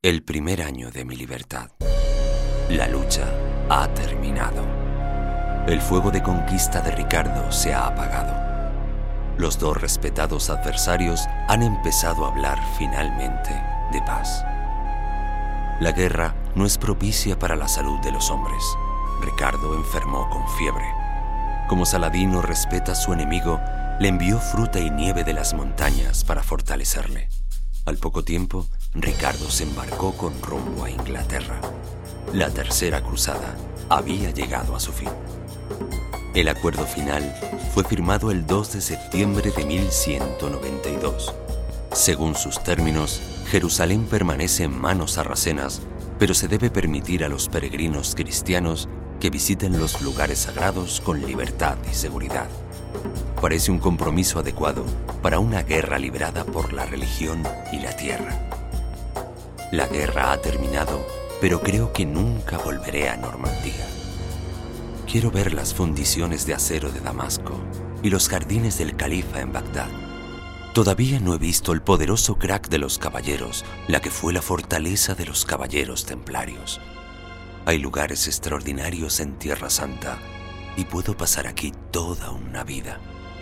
El primer año de mi libertad. La lucha ha terminado. El fuego de conquista de Ricardo se ha apagado. Los dos respetados adversarios han empezado a hablar finalmente de paz. La guerra no es propicia para la salud de los hombres. Ricardo enfermó con fiebre. Como Saladino respeta a su enemigo, le envió fruta y nieve de las montañas para fortalecerle. Al poco tiempo, Ricardo se embarcó con rumbo a Inglaterra. La tercera cruzada había llegado a su fin. El acuerdo final fue firmado el 2 de septiembre de 1192. Según sus términos, Jerusalén permanece en manos sarracenas, pero se debe permitir a los peregrinos cristianos que visiten los lugares sagrados con libertad y seguridad. Parece un compromiso adecuado para una guerra librada por la religión y la tierra. La guerra ha terminado, pero creo que nunca volveré a Normandía. Quiero ver las fundiciones de acero de Damasco y los jardines del califa en Bagdad. Todavía no he visto el poderoso crack de los caballeros, la que fue la fortaleza de los caballeros templarios. Hay lugares extraordinarios en Tierra Santa y puedo pasar aquí toda una vida.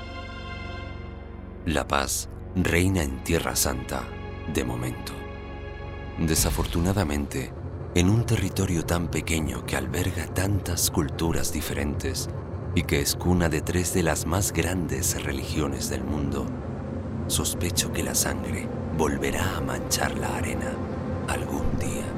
La paz reina en Tierra Santa de momento. Desafortunadamente, en un territorio tan pequeño que alberga tantas culturas diferentes y que es cuna de 3 de las más grandes religiones del mundo, sospecho que la sangre volverá a manchar la arena algún día.